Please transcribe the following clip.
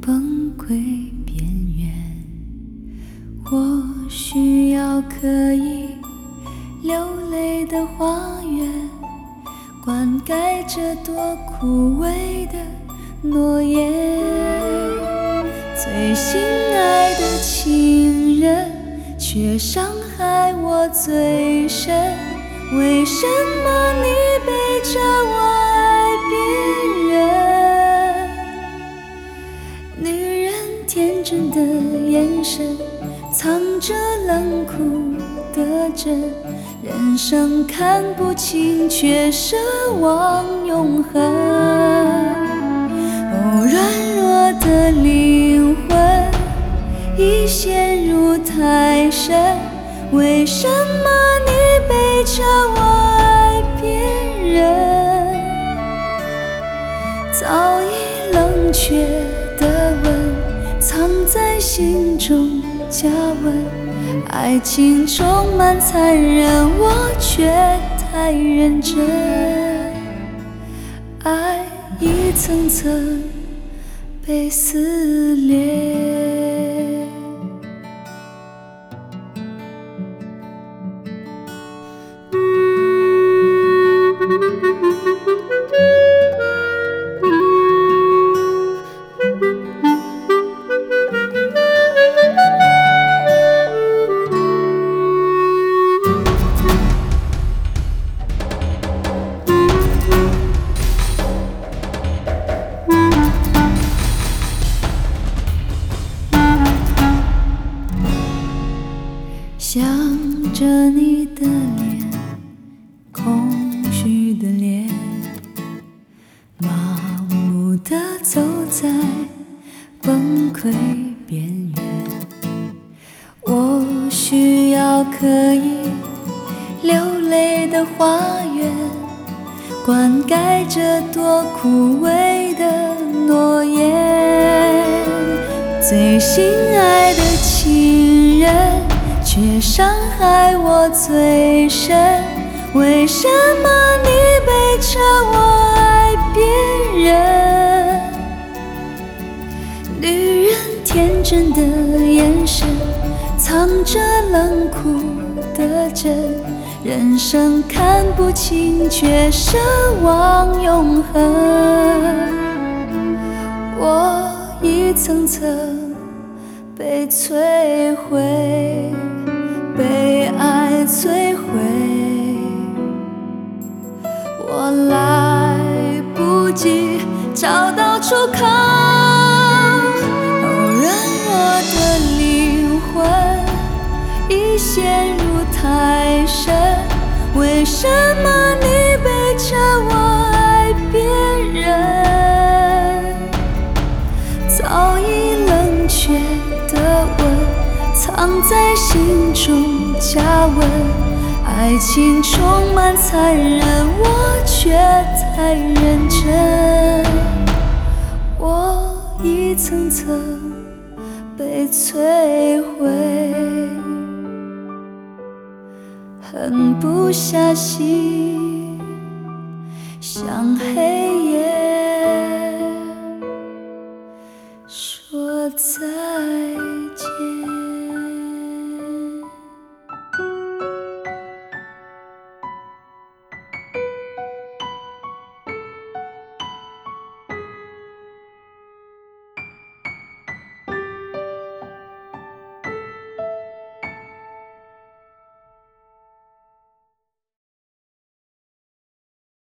崩溃边缘。我需要可以流泪的花园，灌溉这多枯萎的诺言。最心爱的情人，却伤害我最深。为什么你背着我爱别人？女人天真的眼神，藏着冷酷的真。人生看不清，却奢望永恒。哦，软弱的灵魂已陷入太深。为什么你背着我爱别人？早已冷却的吻，藏在心中加温。爱情充满残忍，我却太认真。爱一层层被撕裂。想着你的脸，空虚的脸，麻木地走在崩溃边缘。我需要可以流泪的花园，灌溉这多枯萎的诺言。最心爱的情人，却伤害我最深。为什么你背着我爱别人？女人天真的眼神，藏着冷酷的真。人生看不清，却奢望永恒。我一层层被摧毁，被爱摧毁，我来不及找到出口。哦，软弱的灵魂已陷入太深。为什么你背着我爱别人？早已冷却的吻，藏在心中加温。爱情充满残忍，我却太认真。我一层层被摧毁，狠不下心